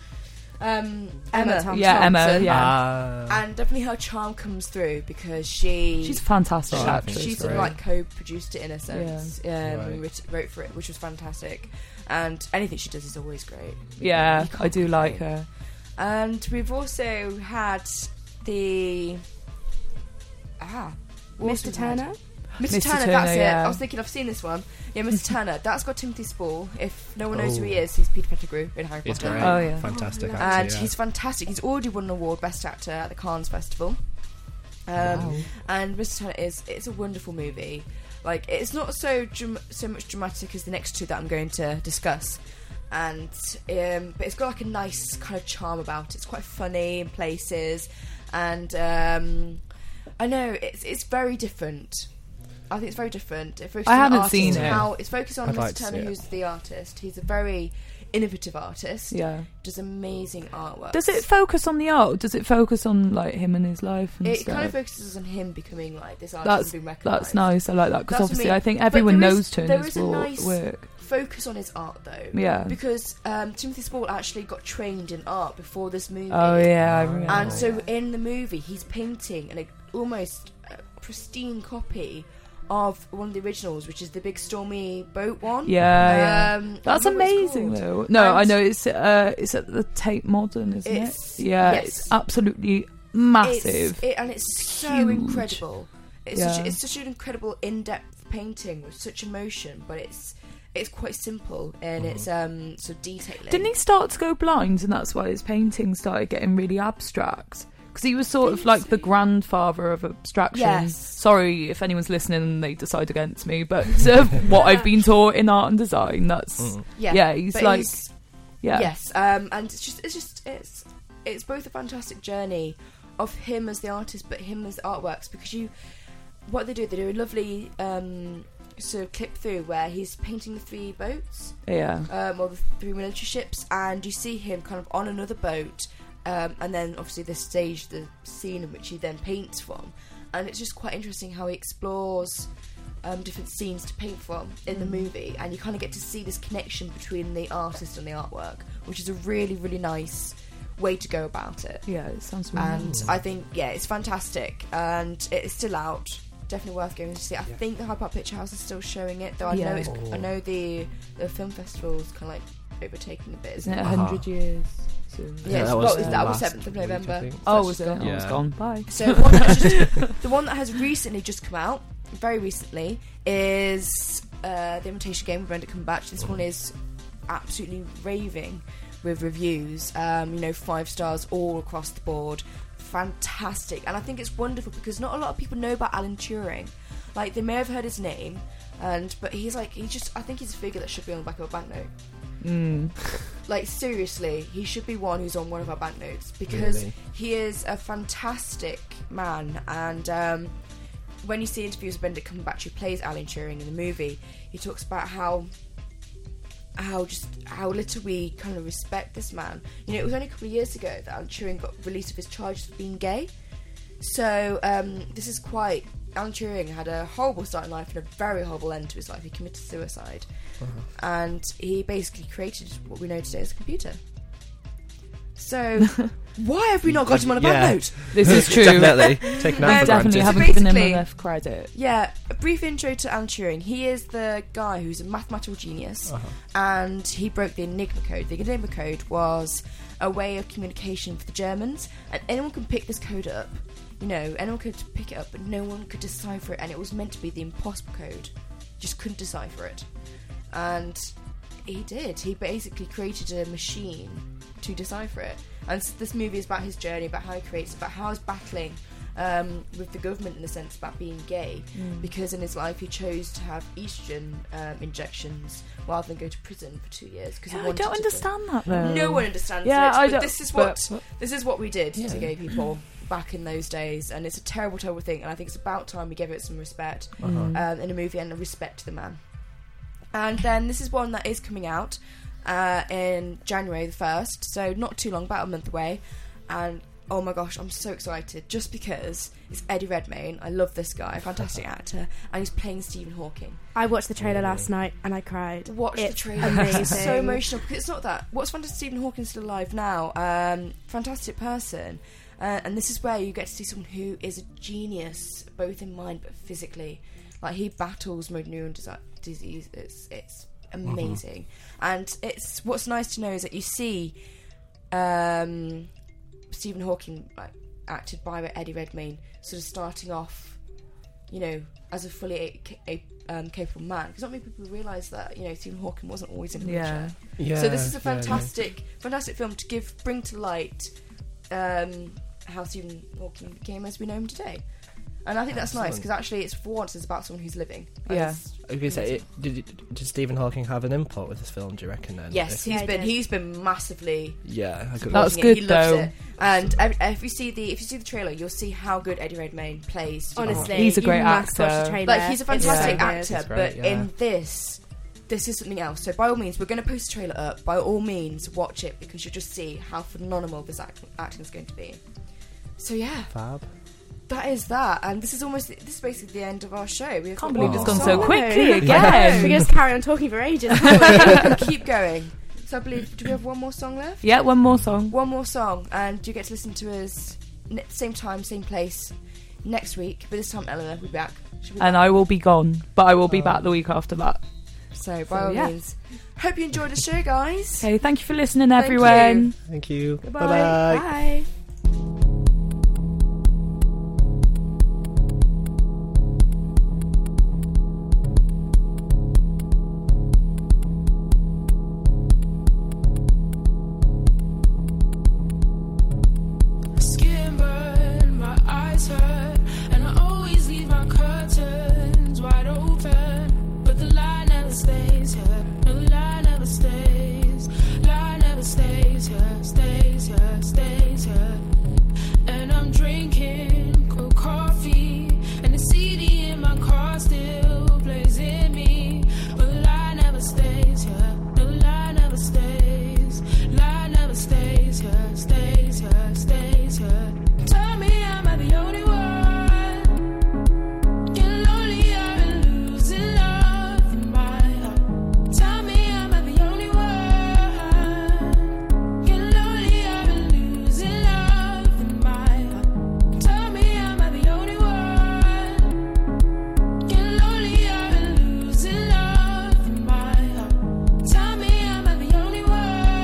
Yeah, Emma, yeah. And definitely her charm comes through, because she's a fantastic actress. She's sort of like co-produced it in a sense. And wrote for it, which was fantastic. And anything she does is always great. Yeah, I do like her. And we've also had the Mr. Turner. Mr. Turner, that's it. I was thinking, I've seen this one. Yeah, Mr. Turner. That's got Timothy Spall. If no one knows who he is, he's Peter Pettigrew in Harry Potter. Great. Oh yeah, fantastic actor. And he's fantastic. He's already won an award, Best Actor at the Cannes Festival. And Mr. Turner it's a wonderful movie. Like, it's not so much dramatic as the next two that I'm going to discuss. And but it's got like a nice kind of charm about it. It's quite funny in places. And I know it's very different. I think it's very different. It focuses I on haven't the artist seen and it. How it's focused on I'd Mr. like to Turner, see it. who's the artist. He's a very innovative artist. Yeah. Does amazing artwork. Does it focus on the art? Does it focus on like him and his life and It stuff? kind of focuses on him becoming like this artist and being recognised. That's nice. I like that because That's obviously what I mean. I think But everyone there is- knows there Turner's is a nice work. focus on his art though. Yeah. Because Timothy Spall actually got trained in art before this movie. Oh yeah, I remember. And so in the movie, he's painting an almost pristine copy of one of the originals, which is the big stormy boat one. Yeah, I that's forgot what it's amazing called. though. No, And I know it's at the Tate Modern, isn't It's- it? Yeah, yes. it's absolutely massive. And it's so Huge. incredible. It's Yeah. such an incredible in-depth painting with such emotion, but it's quite simple and it's sort of detailing. Didn't he start to go blind, and that's why his paintings started getting really abstract? Because he was sort of like the grandfather of abstraction. Yes. Sorry if anyone's listening and they decide against me, but what I've been taught in art and design, that's he's but like yes, and it's both a fantastic journey of him as the artist, but him as the artworks, because they do a lovely sort of clip through where he's painting the 3 boats, or the 3 military ships, and you see him kind of on another boat. And then obviously the scene in which he then paints from, and it's just quite interesting how he explores different scenes to paint from in the movie, and you kind of get to see this connection between the artist and the artwork, which is a really, really nice way to go about it. Yeah, it sounds really And nice. I think it's fantastic, and it's still out. Definitely worth going to see. I think the Hyde Park Picture House is still showing it, though. I know the film festival's kind of like overtaken a bit, Isn't it 100 years? soon? Yeah, that was was 7th of November. Oh, was it? Gone. Oh, it's gone. Bye. So the one that has recently just come out, very recently, is The Imitation Game with Benedict Cumberbatch. This one is absolutely raving with reviews. 5 stars all across the board. Fantastic. And I think it's wonderful because not a lot of people know about Alan Turing. Like, they may have heard his name, but I think he's a figure that should be on the back of a banknote. Like, seriously, he should be one who's on one of our banknotes, because Really? he is a fantastic man. And when you see interviews with Benedict Cumberbatch, who plays Alan Turing in the movie, he talks about how little we kind of respect this man. It was only a couple of years ago that Alan Turing got released of his charges for being gay. So this is quite... Alan Turing had a horrible start in life and a very horrible end to his life. He committed suicide. And he basically created what we know today as a computer. So why have we not got him on a banknote? This is true. Definitely. Taken out for Definitely granted. haven't So given him basically- enough credit. Yeah, a brief intro to Alan Turing. He is the guy who's a mathematical genius, and he broke the Enigma code. The Enigma code was a way of communication for the Germans, and anyone can pick this code up. Anyone could pick it up, but no one could decipher it, and it was meant to be the impossible code. Just couldn't decipher it. And he did. He basically created a machine to decipher it. And this movie is about his journey, about how he creates it, about how he's battling with the government in the sense about being gay, because in his life he chose to have estrogen injections rather than go to prison for 2 years. Because I don't understand that though. No one understands Yeah, it. I But don't- this is what we did to gay people back in those days, and it's a terrible, terrible thing. And I think it's about time we gave it some respect in a movie, and a respect to the man. And then this is one that is coming out in January the 1st, so not too long, about a month away. And oh my gosh, I'm so excited, just because it's Eddie Redmayne. I love this guy, fantastic actor, and he's playing Stephen Hawking. I watched the trailer last night and I cried. Watch the trailer. Amazing. It's so emotional, because it's not that. What's fantastic, Stephen Hawking's still alive now. Fantastic person. And this is where you get to see someone who is a genius, both in mind but physically. Like, he battles motor neuron disease. It's amazing. And it's what's nice to know is that you see Stephen Hawking, like, acted by Eddie Redmayne, sort of starting off, as a fully capable man. Because not many people realise that, Stephen Hawking wasn't always in a wheelchair. Yeah, So this is a fantastic film to bring to light how Stephen Hawking became as we know him today. And I think that's nice because actually, it's for once it's about someone who's living. Yeah. I was going to say, did Stephen Hawking have an input with this film? Do you reckon? Then, Yes, he's been massively. Yeah, I could That's watching good He loves though. it. And if you see the trailer, you'll see how good Eddie Redmayne plays. Honestly, He's a great you must watch actor. the trailer. Like he's a fantastic It's so good. actor, It's great, but yeah. in this is something else. So by all means, we're going to post the trailer up. By all means, watch it because you'll just see how phenomenal this acting is going to be. So yeah, Fab. that is that, and this is basically the end of our show. We Can't believe it's gone song. so quickly We again. can just carry on talking for ages. Keep going. So I believe, do we have one more song left? Yeah, one more song. One more song, and you get to listen to us same time, same place next week. But this time, Eleanor will be back. She'll be And back. I will be gone, but I will be back the week after that. So by all means, hope you enjoyed the show, guys. Okay, thank you for listening, Thank everyone. you. Thank you. Goodbye. Bye-bye. Bye. Skin burn, my eyes hurt, and I always leave my curtains wide open. But the light never stays here. No, the light never stays. Light never stays here, stays here, stays here. And I'm drinking cold coffee, and the CD in my car still plays in me. But the light never stays here. No, the light never stays. Light never stays here, stays here, stays here. Tell me, am I the only one? Getting lonely, I've been losing love in my heart. Tell me, am I the only one? Getting lonely, I've been losing love in my heart. Tell me, am I the only one? Getting lonely, I've been losing love in my heart. Tell me, am I the only one?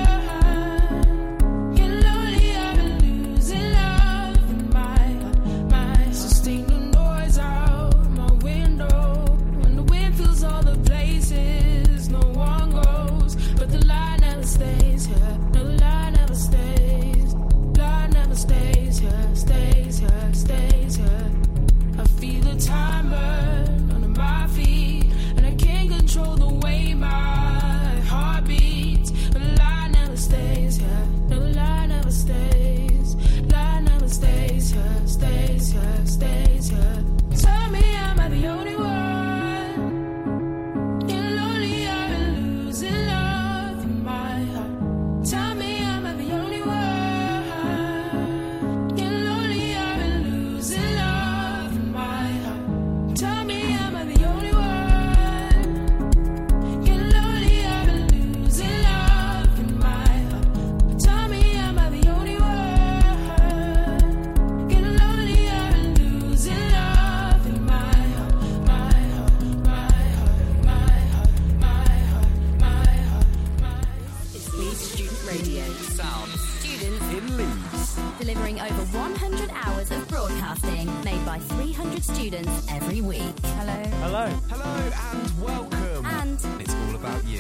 Getting lonely, I've been losing love in my heart. Sustain the noise out my window when the wind fills all the places no one goes. But the light never stays here. No, the light never stays. Light never stays here. Stays here. Stays here. I feel the time burn under my feet, and I can't control the way my heart beats. But the light never stays here. No, the light never stays. Light never stays here. Stays here. Stays here. Tell me, am I the only one? Getting lonely, I've been losing love in my heart. Tell me, am I the only one? Getting lonely, I've been losing love in my heart. Tell me, am I the only one? Getting lonely, I've been losing love in my heart. Tell me, am I the only one? Getting lonely, I've been losing love in my heart. My heart, my heart, my heart, my heart, my heart, my heart. It's Leeds Student Radio. Sound Students in Leeds. delivering over 100 hours of broadcasting made by 300 students every week. Hello. Hello. Hello and welcome. And It's all about you.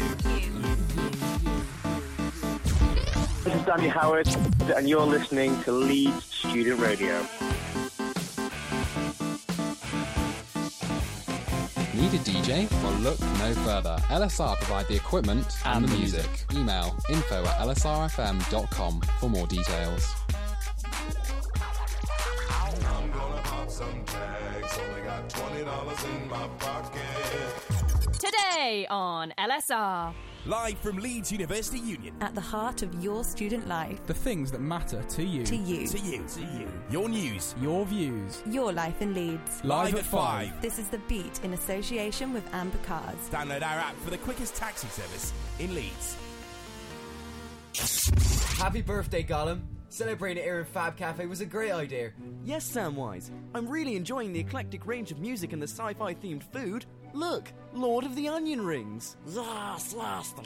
This is Danny Howard, and you're listening to Leeds Student Radio. Need a DJ? Well, look no further. LSR provide the equipment and the music. Email info@lsrfm.com for more details. I'm gonna pop some tags. Only got $20 in my pocket. Today on LSR. Live from Leeds University Union. At the heart of your student life. The things that matter to you. To you. To you. To you. Your news. Your views. Your life in Leeds. Live at 5. This is The Beat in association with Amber Cars. Download our app for the quickest taxi service in Leeds. Happy birthday, Gollum. Celebrating it here in Fab Cafe was a great idea. Yes, Samwise. I'm really enjoying the eclectic range of music and the sci-fi themed food. Look, Lord of the Onion Rings. Yes, the